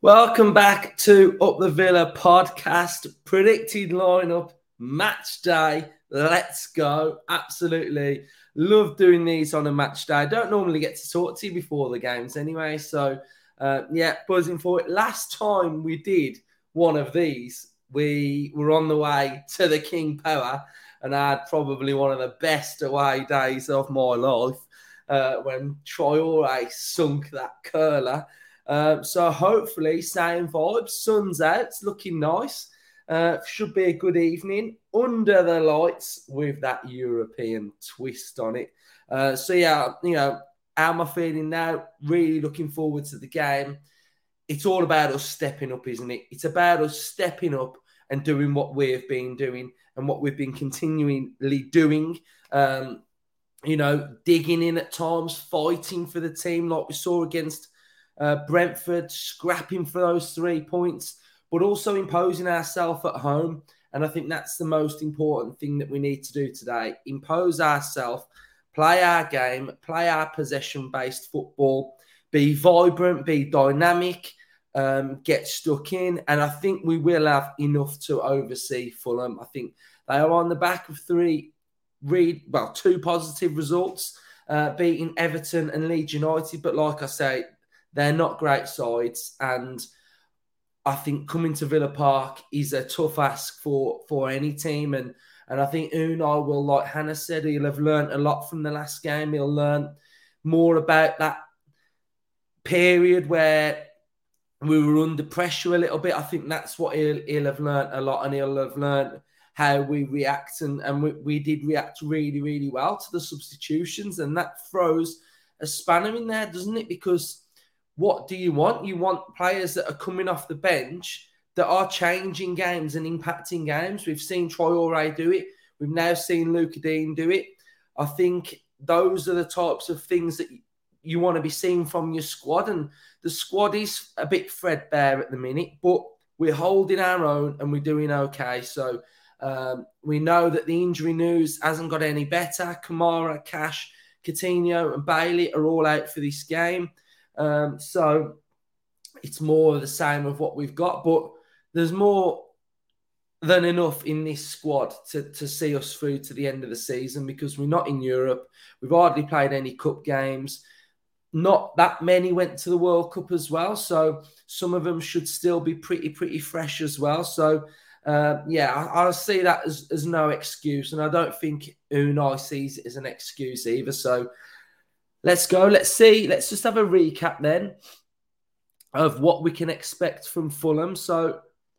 Welcome back to Up the Villa podcast. Predicted lineup, match day. Let's go. Absolutely love doing these on a match day. I don't normally get to talk to you before the games anyway. So, buzzing for it. Last time we did one of these, we were on the way to the King Power and I had probably one of the best away days of my life when Traore sunk that curler. So hopefully, same vibes. Sun's out, it's looking nice. Should be a good evening under the lights with that European twist on it. How am I feeling now? Really looking forward to the game. It's all about us stepping up, isn't it? It's about us stepping up and doing what we've been doing and what we've been continually doing. Digging in at times, fighting for the team like we saw against Brentford, scrapping for those 3 points, but also imposing ourselves at home. And I think that's the most important thing that we need to do today. Impose ourselves, play our game, play our possession-based football, be vibrant, be dynamic, get stuck in. And I think we will have enough to oversee Fulham. I think they are on the back of two positive results, beating Everton and Leeds United. But like I say, they're not great sides, and I think coming to Villa Park is a tough ask for any team. And I think Unai will, like Hannah said, he'll have learned a lot from the last game. He'll learn more about that period where we were under pressure a little bit. I think that's what he'll have learned a lot, and he'll have learned how we react. And we did react really, really well to the substitutions, and that throws a spanner in there, doesn't it? Because what do you want? You want players that are coming off the bench that are changing games and impacting games. We've seen Traore do it. We've now seen Lucas Digne do it. I think those are the types of things that you want to be seeing from your squad. And the squad is a bit threadbare at the minute, but we're holding our own and we're doing okay. So we know that the injury news hasn't got any better. Kamara, Cash, Coutinho and Bailey are all out for this game. So it's more of the same of what we've got, but there's more than enough in this squad to see us through to the end of the season, because we're not in Europe. We've hardly played any cup games. Not that many went to the World Cup as well, so some of them should still be pretty fresh as well. So I see that as no excuse, and I don't think Unai sees it as an excuse either. So let's go. Let's see. Let's just have a recap then of what we can expect from Fulham. So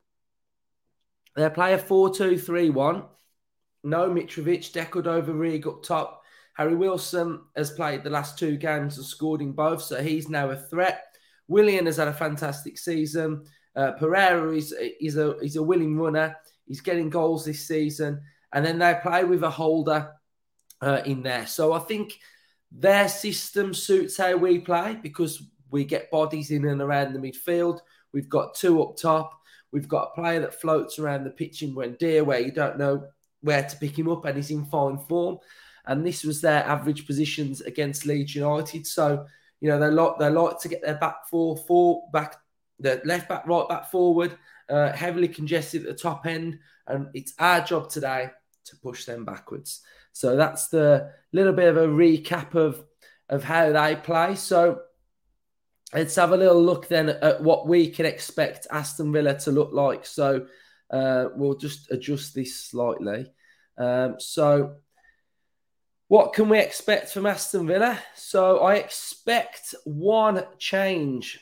they play a 4-2-3-1. No Mitrovic, Decordova-Reig up top. Harry Wilson has played the last 2 games and scored in both, so he's now a threat. Willian has had a fantastic season. Pereira is a willing runner. He's getting goals this season. And then they play with a holder in there. So I think their system suits how we play, because we get bodies in and around the midfield. We've got 2 up top. We've got a player that floats around the pitch in Buendia, where you don't know where to pick him up, and he's in fine form. And this was their average positions against Leeds United. So, they like to get their back four back, the left back, right back forward, heavily congested at the top end. And it's our job today to push them backwards. So that's the little bit of a recap of how they play. So let's have a little look then at what we can expect Aston Villa to look like. So we'll just adjust this slightly. So what can we expect from Aston Villa? So I expect one change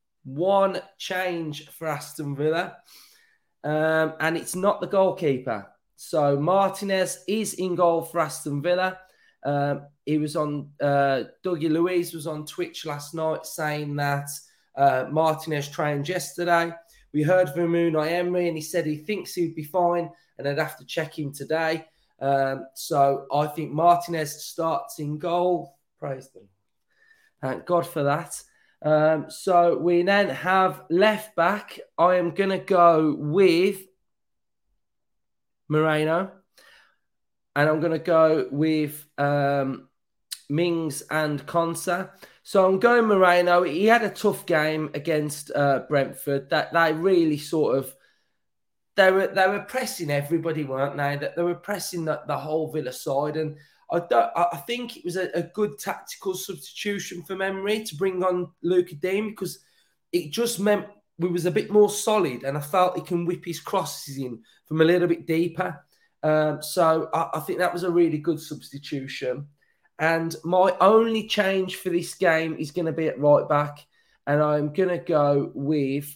for Aston Villa. And it's not the goalkeeper. So Martinez is in goal for Aston Villa. He was on, Dougie Luiz was on Twitch last night saying that Martinez trained yesterday. We heard from Unai Emery and he said he thinks he'd be fine and I'd have to check him today. So I think Martinez starts in goal. Praise them. Thank God for that. So we then have left back. I am going to go with Moreno. And I'm going to go with Mings and Konsa. So I'm going Moreno. He had a tough game against Brentford. That they really sort of they were pressing everybody, weren't they? That they were pressing the whole Villa side, and I think it was a good tactical substitution for Memory to bring on Luca Dean, because it just meant we was a bit more solid, and I felt he can whip his crosses in from a little bit deeper. So I think that was a really good substitution. And my only change for this game is going to be at right back, and I'm going to go with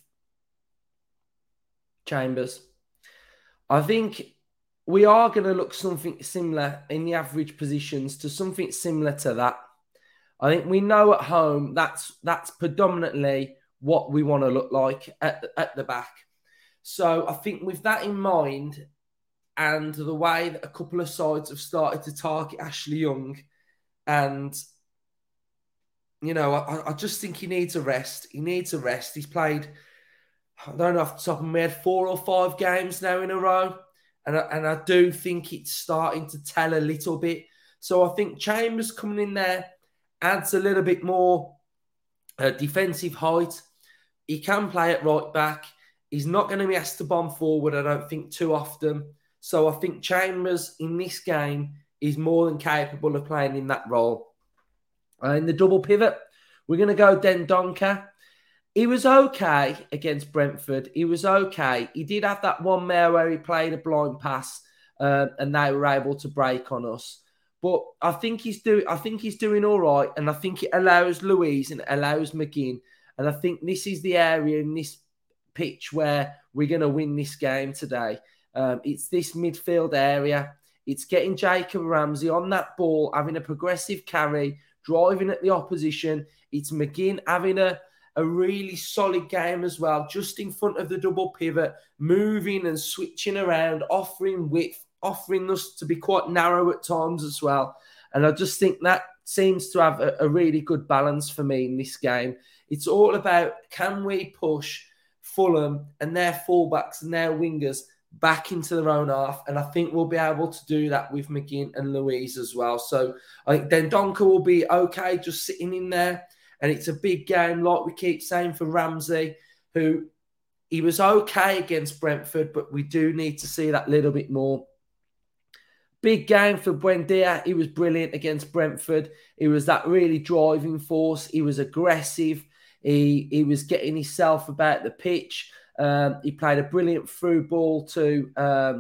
Chambers. I think we are going to look something similar in the average positions to something similar to that. I think we know at home that's predominantly what we want to look like at the back. So I think with that in mind, and the way that a couple of sides have started to target Ashley Young, and I just think he needs a rest. He needs a rest. He's played, I don't know off the top of my head, 4 or 5 games now in a row. And I do think it's starting to tell a little bit. So I think Chambers coming in there adds a little bit more defensive height. He can play at right back. He's not going to be asked to bomb forward, I don't think, too often. So I think Chambers in this game is more than capable of playing in that role. In the double pivot, we're going to go Dendoncker. He was okay against Brentford. He was okay. He did have that one there where he played a blind pass, and they were able to break on us. But I think he's doing all right, and I think it allows Luiz and it allows McGinn. And I think this is the area in this pitch where we're going to win this game today. It's this midfield area. It's getting Jacob Ramsey on that ball, having a progressive carry, driving at the opposition. It's McGinn having a really solid game as well, just in front of the double pivot, moving and switching around, offering width, offering us to be quite narrow at times as well. And I just think that seems to have a really good balance for me in this game. It's all about, can we push Fulham and their fullbacks and their wingers back into their own half? And I think we'll be able to do that with McGinn and Luiz as well. So I think Dendoncker will be okay just sitting in there. And it's a big game, like we keep saying, for Ramsey, who he was okay against Brentford, but we do need to see that little bit more. Big game for Buendia. He was brilliant against Brentford. He was that really driving force. He was aggressive. He was getting himself about the pitch. He played a brilliant through ball to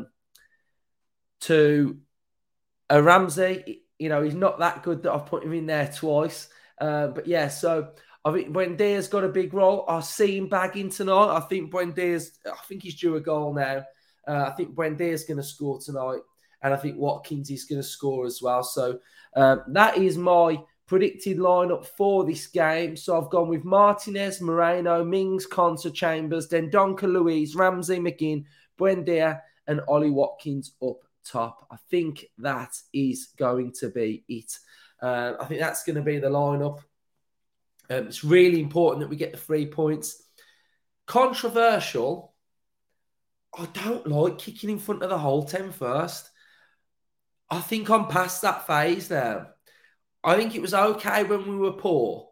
Ramsey. He's not that good that I've put him in there twice. But yeah, so I think Buendia's got a big role. I see him bagging tonight. I think he's due a goal now. I think Buendia's going to score tonight. And I think Watkins is going to score as well. So that is my predicted lineup for this game. So I've gone with Martinez, Moreno, Mings, Konsa, Chambers, Dendoncker, Luiz, Ramsey, McGinn, Buendia, and Ollie Watkins up top. I think that is going to be it. I think that's going to be the lineup. It's really important that we get the 3 points. Controversial. I don't like kicking in front of the whole 10 first. I think I'm past that phase now. I think it was okay when we were poor,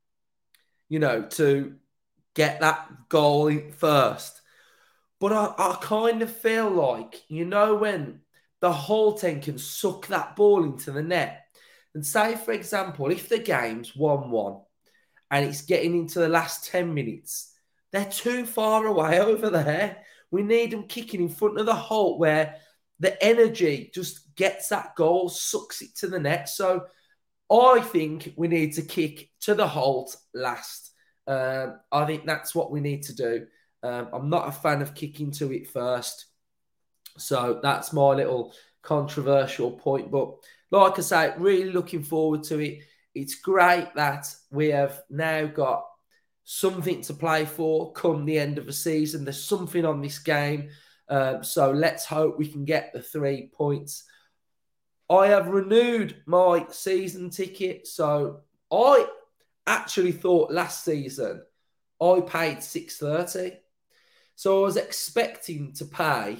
to get that goal in first. But I kind of feel like, when the whole 10 can suck that ball into the net. And say, for example, if the game's 1-1 and it's getting into the last 10 minutes, they're too far away over there. We need them kicking in front of the hole where the energy just gets that goal, sucks it to the net. So I think we need to kick to the Holt last. I think that's what we need to do. I'm not a fan of kicking to it first. So that's my little controversial point. But like I say, really looking forward to it. It's great that we have now got something to play for come the end of the season. There's something on this game. So let's hope we can get the 3 points. I have renewed my season ticket. So I actually thought last season I paid $6.30. So I was expecting to pay.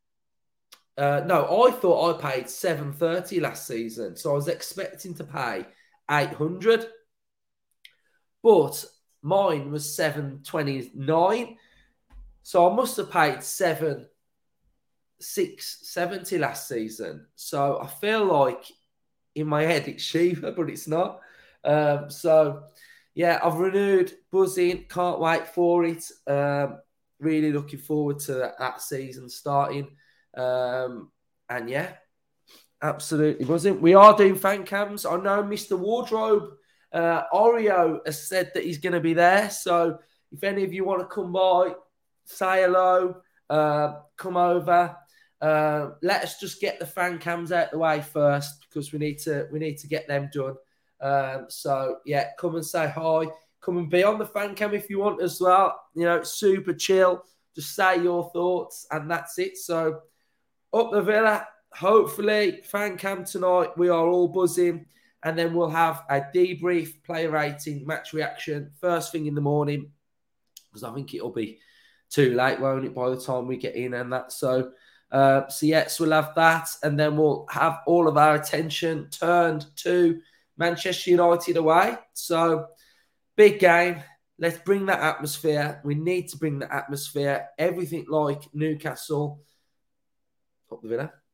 I thought I paid $7.30 last season. So I was expecting to pay $800. but mine was 7.29. So I must have paid 7.670 last season. So I feel like in my head it's cheaper, but it's not. So yeah, I've renewed, buzzing, can't wait for it. Really looking forward to that season starting. And yeah, absolutely buzzing. We are doing fan cams. I know Mr. Wardrobe, Oreo has said that he's going to be there. So if any of you want to come by, say hello, come over. Let us just get the fan cams out the way first because we need to get them done. So yeah, come and say hi. Come and be on the fan cam if you want as well. You know, it's super chill. Just say your thoughts and that's it. So up the Villa, hopefully fan cam tonight. We are all buzzing, and then we'll have a debrief, player rating, match reaction first thing in the morning because I think it'll be too late, won't it, by the time we get in and that. So yes, we'll have that, and then we'll have all of our attention turned to Manchester United away. So big game. Let's bring that atmosphere. We need to bring the atmosphere. Everything like Newcastle. Up the Villa.